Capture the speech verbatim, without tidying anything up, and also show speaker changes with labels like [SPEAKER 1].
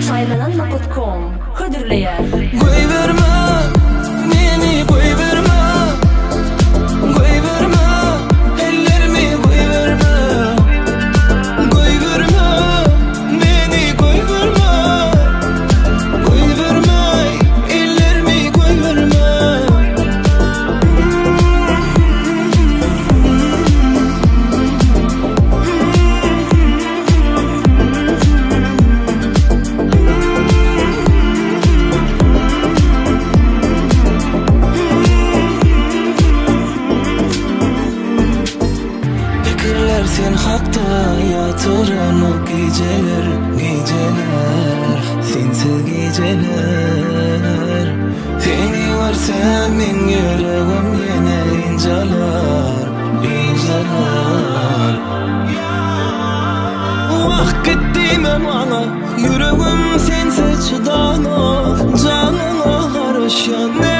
[SPEAKER 1] saylananma nokta com hödürleýär.
[SPEAKER 2] Goýberme, meni goýberme, goýberme, ellerimi goýberme, goýberme, meni goýberme, goýberme, ellerimi goýberme. Sen hakta yatırınıp geceler, geceler, sensiz geceler. Seni görsem men yüreğim yine incalar, incalar. Vakit dime bana, yüreğim sensiz çıdana, canına karışan.